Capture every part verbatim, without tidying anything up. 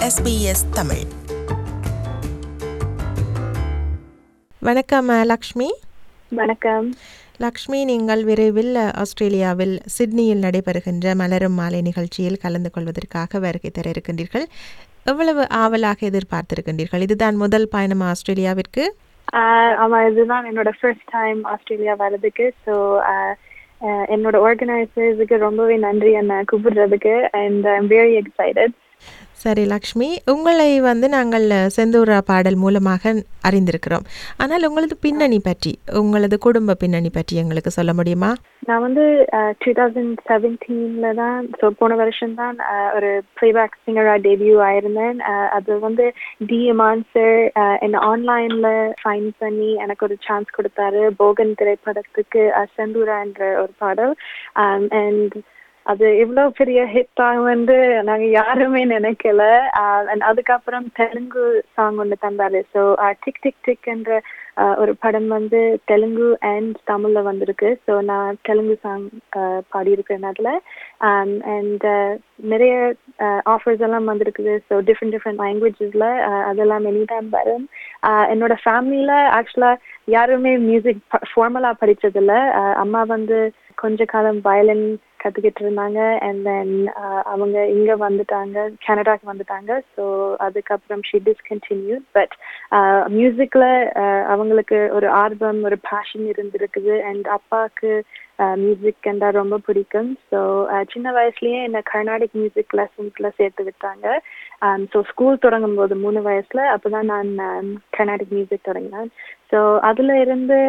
S B S Tamil. வணக்கம் லக்ஷ்மி. வணக்கம் லக்ஷ்மி, நீங்கள் விரைவில் ஆஸ்திரேலியாவில் சிட்னியில் நடைபெறுகின்ற மலரும் மாலை நிகழ்ச்சியில் கலந்து கொள்வதற்காக வருகை தர இருக்கின்றீர்கள். எவ்வளவு ஆவலாக எதிர்பார்த்திருக்கின்றீர்கள்? இதுதான் முதல் பயணம் ஆஸ்திரேலியாவிற்கு? ஆமா, இதுதான் என்னோட ஃபர்ஸ்ட் டைம் ஆஸ்திரேலியா வர்றதுக்கு. ஸோ என்னோட ஆர்கனைசர்ஸுக்கு ரொம்பவே நன்றி என்ன கூப்பிடுறதுக்கு. And I am very excited. சரி லக்ஷ்மி, உங்களை வந்து நாங்கள் செந்தூரா பாடல் மூலமாக அறிந்திருக்கிறோம். ஆனால் உங்களது பின்னணி பற்றி, உங்களது குடும்ப பின்னணி பற்றி எங்களுக்கு சொல்ல முடியுமா? நான் வந்து டூ தௌசண்ட் செவன்டீன்ல தான், ஸோ போன வருஷம் தான் ஒரு ப்ளேபேக் சிங்கராக டெபியூ ஆயிருந்தேன். அது வந்து டி இமான் சார் என்னை ஆன்லைனில் ஃபைன் பண்ணி எனக்கு ஒரு சான்ஸ் கொடுத்தாரு போகன் திரைப்படத்துக்கு செந்தூரா என்ற ஒரு பாடல். அண்ட் அது இவ்வளோ பெரிய ஹிட் ஆகும் வந்து நாங்கள் யாருமே நினைக்கல. அண்ட் அதுக்கப்புறம் தெலுங்கு சாங் ஒன்று தந்தாரு. ஸோ டிக் டிக் டிக் என்ற ஒரு படம் வந்து தெலுங்கு அண்ட் தமிழில் வந்திருக்கு. ஸோ நான் தெலுங்கு சாங் பாடியிருக்கேன் அதில். அண்ட் நிறைய ஆஃபர்ஸ் எல்லாம் வந்திருக்குது. ஸோ டிஃப்ரெண்ட் டிஃப்ரெண்ட் லாங்குவேஜஸில் அதெல்லாம் எனி டைம் வரும். என்னோட ஃபேமிலியில் ஆக்சுவலாக யாருமே மியூசிக் ஃபார்மலாக படித்ததில்ல. அம்மா வந்து கொஞ்ச காலம் வயலின் கற்றுக்கிட்டு இருந்தாங்க. அண்ட் தென் அவங்க இங்கே வந்துட்டாங்க, கனடாக்கு வந்துட்டாங்க. ஸோ அதுக்கப்புறம் ஷி டிஸ்கண்டினியூ. பட் மியூசிக்கில் அவங்களுக்கு ஒரு ஆர்வம், ஒரு பேஷன் இருந்திருக்குது. அண்ட் அப்பாவுக்கு மியூசிக் என்றா ரொம்ப பிடிக்கும். ஸோ சின்ன வயசுலேயே என்னை கர்நாடிக் மியூசிக் லெசன்ஸில் சேர்த்து விட்டாங்க. ஸோ ஸ்கூல் தொடங்கும் போது மூணு வயசில் அப்போ தான் நான் கர்நாடிக் மியூசிக் தொடங்கினேன். ஸோ அதில் இருந்து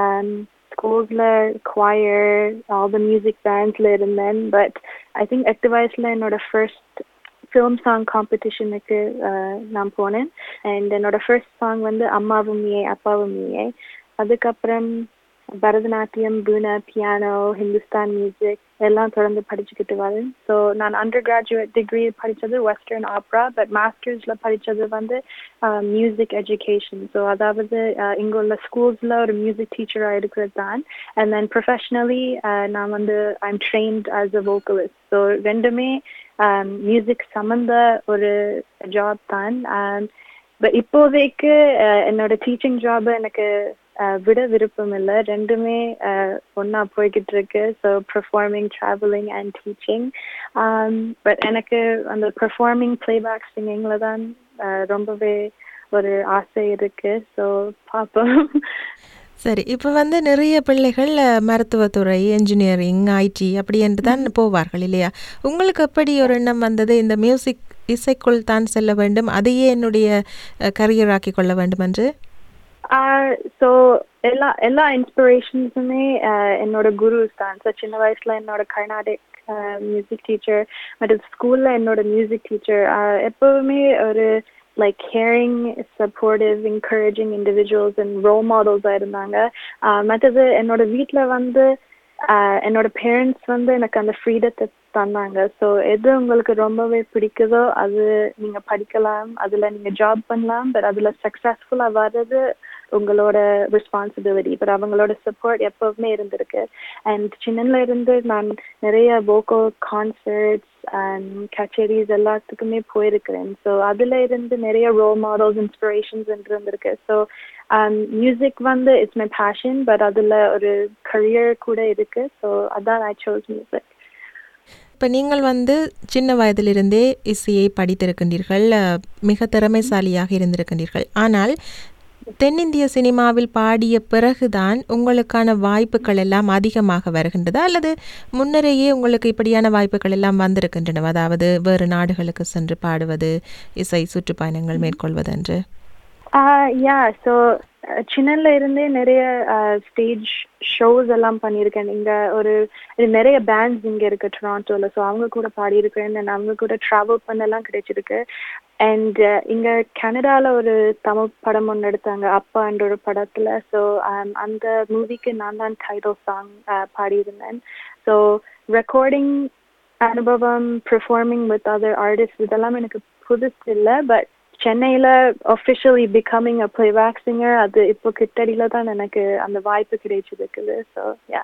ஸ்கூல்ல choir, all the music bandsல இருந்தேன். பட் ஐ திங்க் எட்டு வயசுல என்னோட ஃபர்ஸ்ட் ஃபிலிம் சாங் காம்படிஷனுக்கு நான் போனேன். அண்ட் என்னோட ஃபர்ஸ்ட் சாங் வந்து அம்மாவும் நீயே அப்பாவும் நீயே. அதுக்கப்புறம் பரதநாட்டியம், பூனா, பியானோ, ஹிந்துஸ்தான் மியூசிக் எல்லாம் தொடர்ந்து படிச்சுக்கிட்டு வரேன். ஸோ நான் அண்டர் கிராஜுவேட் டிகிரி படித்தது வெஸ்டர்ன் ஆப்ரா. பட் மாஸ்டர்ஸில் படித்தது வந்து மியூசிக் எஜுகேஷன். ஸோ அதாவது இங்கே உள்ள ஸ்கூல்ஸில் ஒரு மியூசிக் டீச்சராக இருக்கிறது தான். அண்ட் தென் ப்ரொஃபஷ்னலி நான் வந்து I am trained as a vocalist. So ரெண்டுமே மியூசிக் சம்மந்த ஒரு ஜாப் தான். பட் இப்போதைக்கு என்னோட டீச்சிங் ஜாபை எனக்கு விட விருப்பம் இல்லை. ரெண்டுமே ஒன்றா போய்கிட்டு இருக்கு. So performing, travelling and teaching. But எனக்கு அந்த பெர்ஃபார்மிங் பிளேபேக் சிங்கிங்கில் தான் ரொம்பவே ஒரு ஆசை இருக்கு. ஸோ பார்ப்போம். சரி, இப்போ வந்து நிறைய பிள்ளைகள் மருத்துவத்துறை, என்ஜினியரிங், ஐடி அப்படி என்று தான் போவார்கள் இல்லையா? உங்களுக்கு எப்படி ஒரு எண்ணம் வந்தது, இந்த மியூசிக் இசைக்குள் தான் செல்ல வேண்டும், அதையே என்னுடைய கரியராக்கி கொள்ள வேண்டும் என்று? ஸோ எல்லா எல்லா இன்ஸ்பிரேஷன்ஸுமே என்னோட குருஸ் தான். ஸோ சின்ன வயசில் என்னோட கர்நாடிக் மியூசிக் டீச்சர், மற்றும் ஸ்கூலில் என்னோட மியூசிக் டீச்சர் எப்போவுமே ஒரு like caring, supportive, encouraging individuals and role மாடல்ஸாக இருந்தாங்க. மற்றது என்னோட வீட்டில் வந்து என்னோட பேரண்ட்ஸ் வந்து எனக்கு அந்த ஃப்ரீடத்தை தந்தாங்க. ஸோ எது உங்களுக்கு ரொம்பவே பிடிக்குதோ அது நீங்கள் படிக்கலாம், அதில் நீங்கள் ஜாப் பண்ணலாம். பட் அதில் சக்ஸஸ்ஃபுல்லாக வர்றது உங்களோட ரெஸ்பான்சிபிலிட்டி. பட் அவங்களோட சப்போர்ட் எப்பவுமே இருந்திருக்கு. அண்ட் சின்னல இருந்து நான் நிறைய வோக்கல் கான்சர்ட்ஸ் அண்ட் கச்சேரிஸ் எல்லாத்துக்குமே போயிருக்கிறேன். ஸோ அதில் இருந்து நிறைய ரோல் மாடல்ஸ், இன்ஸ்பிரேஷன்ஸ் இருந்திருக்கு. ஸோ மியூசிக் வந்து இட்ஸ் மை பேஷன். பட் அதில் ஒரு கரியர் கூட இருக்கு. ஸோ அதான் ஐ சோஸ் மியூசிக். இப்போ நீங்கள் வந்து சின்ன வயதிலிருந்தே இசையை படித்திருக்கின்றீர்கள், மிக திறமைசாலியாக இருந்திருக்கின்றீர்கள். ஆனால் தென்னிந்திய சினிமாவில் பாடிய பிறகுதான் உங்களுக்கான வாய்ப்புகள் எல்லாம் அதிகமாக வருகின்றதா, அல்லது முன்னரேயே உங்களுக்கு இப்படியான வாய்ப்புகள் எல்லாம் வந்திருக்கின்றன, அதாவது வேறு நாடுகளுக்கு சென்று பாடுவது, இசை சுற்றுப்பயணங்கள் மேற்கொள்வது என்று? யா ஸோ சின்னல இருந்தே நிறைய ஸ்டேஜ் ஷோஸ் எல்லாம் பண்ணியிருக்கேன். இங்கே ஒரு நிறைய பேண்ட்ஸ் இங்கே இருக்கு டொராண்டோவில். ஸோ அவங்க கூட பாடியிருக்கேன். அண்ட் அவங்க கூட ட்ராவல் பண்ணலாம் கிடைச்சிருக்கு. அண்ட் இங்கே கனடாவில் ஒரு தமிழ் படம் ஒன்று எடுத்தாங்க, அப்பான்ற ஒரு படத்தில். ஸோ அந்த மூவிக்கு நான் தான் டைட்டில் சாங் பாடியிருந்தேன். ஸோ ரெக்கார்டிங் அனுபவம், பெர்ஃபார்மிங் வித் அதர் ஆர்டிஸ்ட் இதெல்லாம் எனக்கு புதுசு இல்லை. பட் சென்னையில் officially becoming a playback singer அது இப்போ கிட்டடியில் தான் எனக்கு அந்த வாய்ப்பு கிடைச்சிருக்குது. So yeah.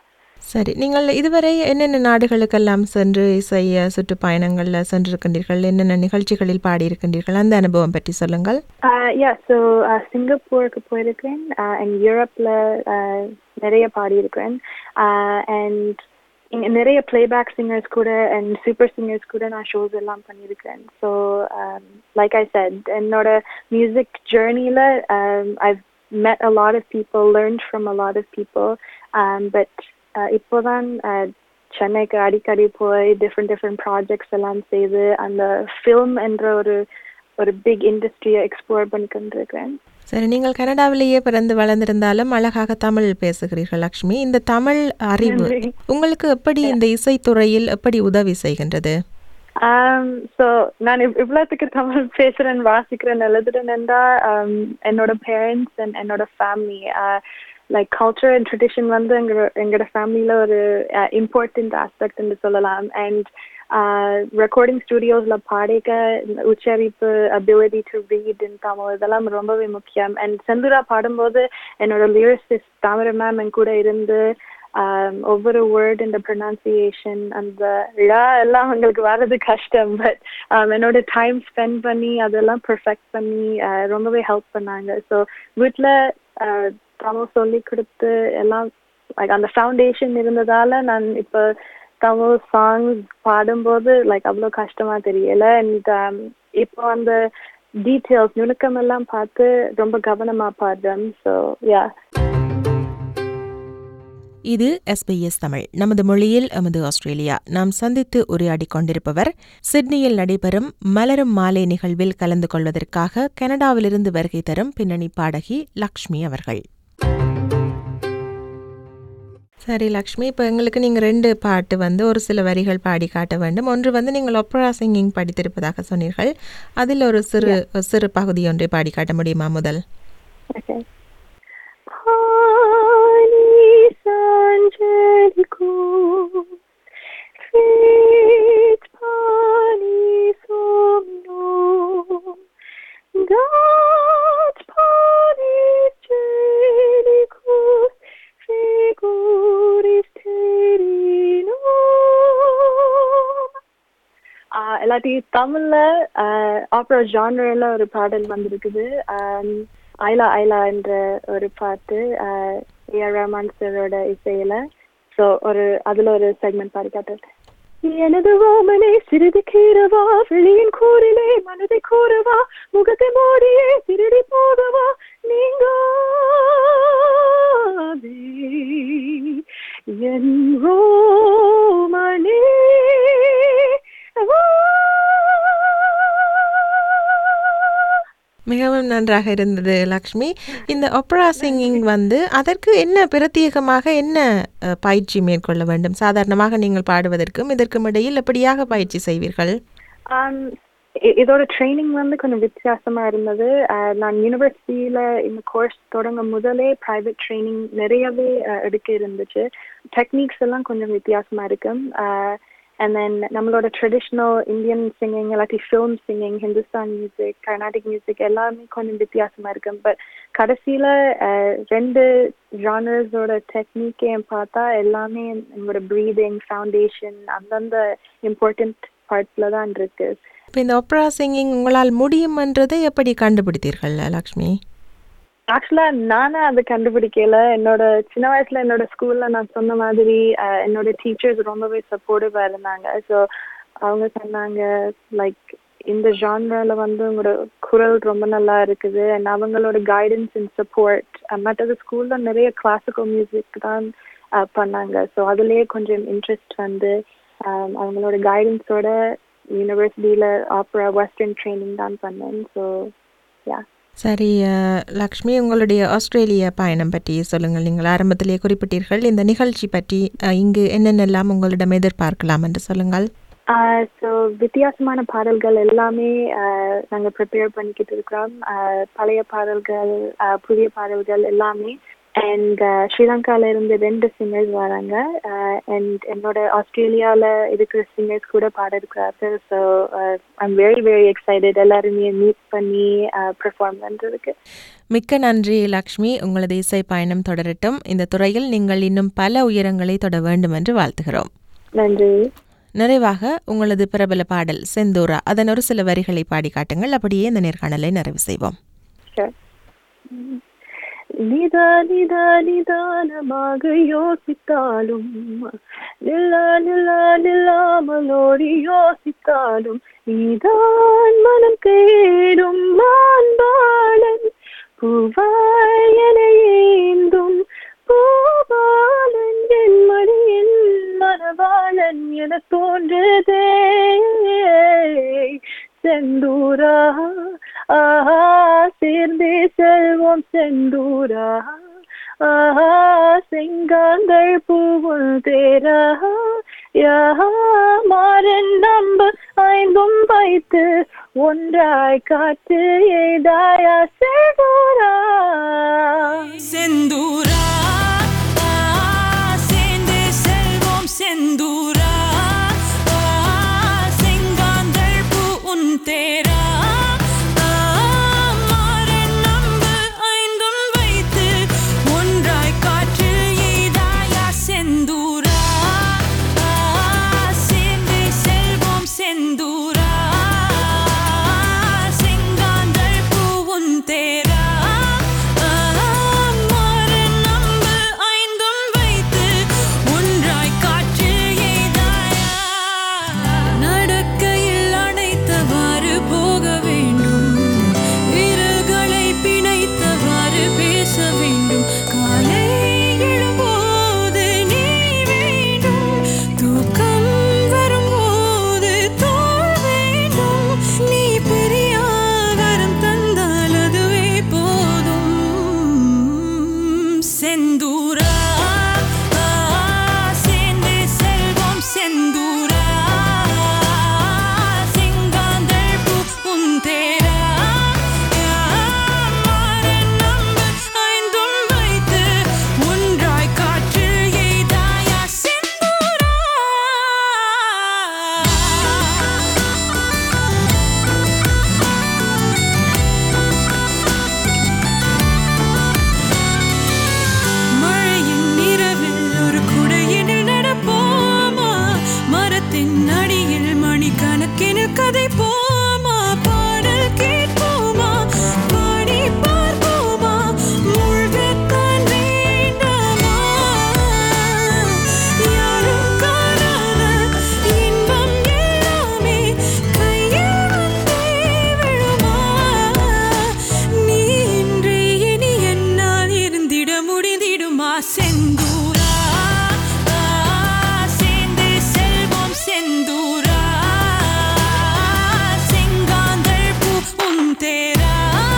சரி, நீங்கள் இதுவரை என்னென்ன நாடுகளுக்கெல்லாம் சென்று இசை சுற்றுப்பயணங்களில் சென்றிருக்கின்றீர்கள், என்னென்ன நிகழ்ச்சிகளில் பாடியிருக்கின்றீர்கள், அந்த அனுபவம் பற்றி சொல்லுங்கள். யா ஸோ சிங்கப்பூருக்கு போயிருக்கேன், அண்ட் யூரோப்பில் நிறைய பாடியிருக்கிறேன், அண்ட் இங்கே நிறைய பிளேபேக் சிங்கர்ஸ் கூட அண்ட் சூப்பர் சிங்கர்ஸ் கூட நான் ஷோஸ் எல்லாம் பண்ணியிருக்கேன். ஸோ லைக் ஐ செட், என்னோட மியூசிக் ஜேர்னியில் I've met a lot of people, learned from a lot of people, um, but uh, இப்போதான் uh, சென்னைக்கு அடிக்கடி போய் டிஃப்ரெண்ட் டிஃப்ரெண்ட் ப்ராஜெக்ட்ஸ் எல்லாம் செய்து அந்த ஃபில்ம் என்ற ஒரு ஒரு பிக் இண்டஸ்ட்ரியை எக்ஸ்ப்ளோர் பண்ணிக்கொண்டிருக்கிறேன். சரி, நீங்கள் கனடாவிலேயே பிறந்து வளர்ந்திருந்தாலும் அழகாக தமிழ் பேசுகிறீர்கள் லக்ஷ்மி. இந்த தமிழ் அறிவு உங்களுக்கு எப்படி இந்த இசைத்துறையில் எப்படி உதவி செய்கின்றது? ஸோ நான் இவ்வளோத்துக்கு தமிழ் பேசுகிறேன், வாசிக்கிறேன், எழுதுறேன்டா என்னோட பேரண்ட்ஸ் அண்ட் என்னோட family, like culture and tradition வந்து எங்க எங்களோட ஃபேமிலியில் ஒரு இம்பார்ட்டண்ட் ஆஸ்பெக்ட்னு சொல்லலாம். அண்ட் ரெக்கார்டிங் ஸ்டுடியோஸில் பாடிக்க உச்சரிப்பு, ability to read in Tamil, இதெல்லாம் ரொம்பவே முக்கியம். அண்ட் செந்தூரா பாடும்போது என்னோட லிரிசிஸ்ட் தாமரை மேம் என் கூட இருந்து ஒவ்வொரு வேர்ட் இந்த ப்ரொனன்சியேஷன் அந்த ழ எல்லாம் அவங்களுக்கு வர்றது கஷ்டம், பட் என்னோட டைம் ஸ்பெண்ட் பண்ணி அதெல்லாம் பர்ஃபெக்ட் பண்ணி ரொம்பவே ஹெல்ப் பண்ணாங்க. ஸோ வீட்டில் தமிழ் சொல்லி கொடுத்து எல்லாம் லைக் அந்த ஃபவுண்டேஷன் இருந்ததால நான் இப்போ தமிழ் சாங்ஸ் பாடும்போது லைக் அவ்வளோ கஷ்டமா தெரியல. அண்ட் இப்போ அந்த டீட்டெயில்ஸ் நுணுக்கம் எல்லாம் பார்த்து ரொம்ப கவனமா பாடுறேன். So yeah. இது எஸ்பிஎஸ் தமிழ், நமது மொழியில் எமது ஆஸ்திரேலியா. நாம் சந்தித்து உரையாடி கொண்டிருப்பவர் சிட்னியில் நடைபெறும் மலரும் மாலை நிகழ்வில் கலந்து கொள்வதற்காக கனடாவிலிருந்து வருகை தரும் பின்னணி பாடகி லக்ஷ்மி அவர்கள். சரி லக்ஷ்மி, இப்போ எங்களுக்கு நீங்கள் ரெண்டு பாட்டு வந்து ஒரு சில வரிகள் பாடி காட்ட வேண்டும். ஒன்று வந்து நீங்கள் ஒப்ரா சிங்கிங் படித்திருப்பதாக சொன்னீர்கள், அதில் ஒரு சிறு சிறு பகுதி ஒன்றை பாடி காட்ட முடியுமா முதல்? எல்லாத்தையும் தமிழ்ல ஆப்ரா ஜானர்ல ஒரு பாடல் வந்திருக்குது, ஐலா ஐலா என்ற ஒரு பாட்டு ஏ ஆர் ரஹ்மான் சாரோட இசையில. ஸோ ஒரு அதுல ஒரு செக்மெண்ட் பாடி காட்டுறேன். எனது ஓமனை சிறிது கீரவா, வெளியின் கூறிலே மனதை கூறவா, முகத்தை மூடியே திருடி போகவா, நீங்க என் ரோமனே. மிகவும் நன்றாக இருந்தது லக்ஷ்மி. இந்த ஒப்ரா சிங்கிங் வந்து அதற்கு என்ன பிரத்யேகமாக என்ன பயிற்சி மேற்கொள்ள வேண்டும்? சாதாரணமாக நீங்கள் பாடுவதற்கும் இதற்கும் இடையில் எப்படியாக பயிற்சி செய்வீர்கள்? இதோட ட்ரைனிங் வந்து கொஞ்சம் வித்தியாசமா இருந்தது. நான் யூனிவர்சிட்டியில இந்த கோர்ஸ் தொடங்க முதலே பிரைவேட் ட்ரைனிங் நிறையவே எடுக்க இருந்துச்சு. டெக்னிக்ஸ் எல்லாம் கொஞ்சம் வித்தியாசமா இருக்கும். And then நம்மளோட ட்ரெடிஷ்னல் இந்தியன் சிங்கிங், இல்லாட்டி film singing, Hindustan music, Carnatic music எல்லாமே கொஞ்சம் வித்தியாசமா இருக்கும். பட் கடைசியில் ரெண்டு ஜானர்ஸோட டெக்னிக்கையும் பார்த்தா எல்லாமே எங்களோட ப்ரீதிங், ஃபவுண்டேஷன் அந்தந்த இம்பார்ட்டன்ட் பார்ட்ஸில் தான் இருக்கு. இப்போ இந்த ஒப்ரா சிங்கிங் உங்களால் முடியும்ன்றதை எப்படி கண்டுபிடித்தீர்கள் லக்ஷ்மி? ஆக்சுவலா நானே அதை கண்டுபிடிக்கல. என்னோட சின்ன வயசுல என்னோட ஸ்கூல்ல நான் சொன்ன மாதிரி என்னோட டீச்சர்ஸ் ரொம்பவே சப்போர்ட்டிவா இருந்தாங்க. ஸோ அவங்க சொன்னாங்க லைக் இந்த ஜான்ரால வந்து உங்களோட குரல் ரொம்ப நல்லா இருக்குது. அண்ட் அவங்களோட கைடன்ஸ் அண்ட் சப்போர்ட், மற்றது ஸ்கூல்ல நிறைய கிளாசிக்கல் மியூசிக் தான் பண்ணாங்க. ஸோ அதுலேயே கொஞ்சம் இன்ட்ரெஸ்ட் வந்து அவங்களோட கைடன்ஸோட யூனிவர்சிட்டியில ஆப்ரா வெஸ்டர்ன் ட்ரைனிங் தான் பண்ணேன். So yeah. சரி லக்ஷ்மி, உங்களுடைய ஆஸ்திரேலிய பயணம் பற்றி சொல்லுங்கள். நீங்கள் ஆரம்பத்திலே குறிப்பிட்டீர்கள் இந்த நிகழ்ச்சி பற்றி, இங்கு என்னென்னலாம் உங்களிடம் எதிர்பார்க்கலாம் என்று சொல்லுங்கள். ஸோ வித்தியாசமான பாடல்கள் எல்லாமே நாங்கள் ப்ரிப்பேர் பண்ணிக்கிட்டு இருக்கிறோம். பழைய பாடல்கள், புதிய பாடல்கள் எல்லாமே. அண்ட் ஸ்ரீலங்கால இருந்து ரெண்டு சிங்கர்ஸ் வராங்க. அண்ட் என்னோட ஆஸ்திரேலியாவில் இருக்கிற சிங்கர்ஸ் கூட பாட இருக்கிறார்கள். So I'm very very excited எல்லாருமே மீட் பண்ணி பெர்ஃபார்ம் பண்ணுறதுக்கு. மிக்க நன்றி லக்ஷ்மி. உங்களது இசை பயணம் தொடரட்டும். இந்த துறையில் நீங்கள் இன்னும் பல உயரங்களை தொட வேண்டும் என்று வாழ்த்துகிறோம். நன்றி. நிறைவாக உங்களது பிரபல பாடல் செந்தூரா, அதன் ஒரு சில வரிகளை பாடி காட்டுங்கள். அப்படியே இந்த நேர்காணலை நிறைவு செய்வோம். நிதா நிதா நிதானமாக யோசித்தாலும் நில்லா நில்லா நில்லாமலோடி யோசித்தாலும் நீதான் மனம் கேடும் மான்பாளன் பூவாய் என ஏந்தும் பூபாலன் என் மடியின் மனவாளன் என தோன்றுதே. செந்தூரா ஆஹா சேர்ந்தே செல்வோம் செந்தூரா ஆஹா செங்காங்கள் பூவுள் தேரா யாஹா மாறன் நம்ப ஐந்தும் வைத்து ஒன்றாய் காற்று எய்தாயா செந்தூரா செந்தூரா சேர்ந்தே செல்வோம் செந்தூரா தேரா மாறன் நம்ப ஐந்தும் வைத்து ஒன்றாய் காற்று எய்தாயா செந்தூரா சேர்ந்தே செல்வோம் செந்தூரா செங்காந்தள் பூவும் தேரா மாறன் நம்ப ஐந்தும் வைத்து ஒன்றாய் காற்று எய்தாயா. நடக்கையில் அணைத்தவாறு போக வேண்டும், விரல்களை பிணைத்தவாறு பேச வேண்டும், காலை எழும்போது நீ வேண்டும், தூக்கம் வரும்போது தோல் வேண்டும், நீ பெரிய வரம் தந்தால் அதுவே போதும். செந்தூரா சேர்ந்தே செல்வோம் செந்தூரா செங்காந்தள் பூவும் தேரா மாறன் நம்ப ஐந்தும் வைத்து ஒன்றாய் காற்று எய்தாயா செந்தூரா. மழையின் இரவில் ஒரு குடையினில் நடப்போமா, மரத்தின் அடியில் மணிக்கணக்கினில் கதை போமா, பாடல் கேட்போமா, பாடி பார்ப்போமா, மூழ்கத்தான் வேண்டாமா, யாரும் காணாத இன்பம் எல்லாமே கையில் வந்தே விழுமா, நீ இன்றி இனி என்னால் இருந்திட முடிந்திடுமா. செந்தூரா சேர்ந்தே செல்வோம் செந்தூரா செங்காந்தள் பூவும் தேரா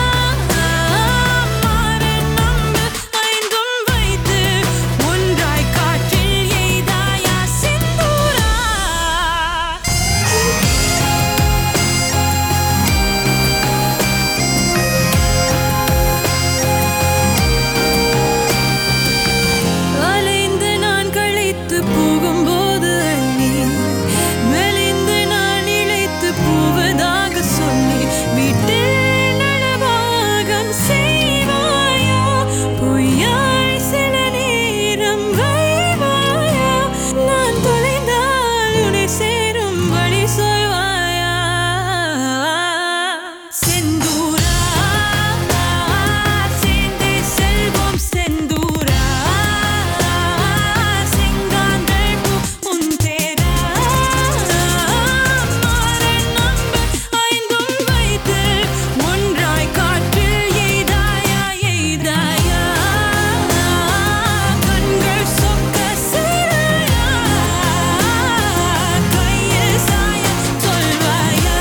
மாறன் நம்ப ஐந்தும் வைத்து ஒன்றாய் காற்றில் எய்தாயா செந்தூரா. அலைந்து நான் களைத்து போகும்போது அள்ளி மெலிந்து நான் இழைத்து போவதாக சொல்லி வீட்டில் நலவாகம் செய்வாயா, பொய்யாய் சில நேரம் வைவாயா, நான் தொலைந்தால் உன்னை சேரும் வழி சொல்வாயா. செந்தூரா சேர்ந்தே செல்வோம் செந்தூரா செங்காந்தள் பூவும் தேரா மாறன் நம்ப ஐந்தும் வைத்து ஒன்றாய் காற்றில் எய்தாயா எய்தாயா. கண்கள் சொக்க செய்தாயா, கையில் சாய சொல்வாயா,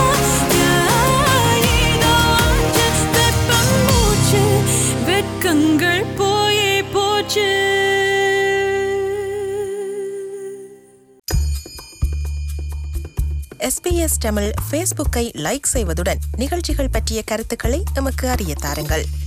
ஏதோ அஞ்சு வெப்பம் மூச்சு வெட்கங்கள் போயே போச்சு. எஸ்பிஎஸ் தமிழ் ஃபேஸ்புக்கை லைக் செய்வதுடன் நிகழ்ச்சிகள் பற்றிய கருத்துக்களை எமக்கு அறிய தாருங்கள்.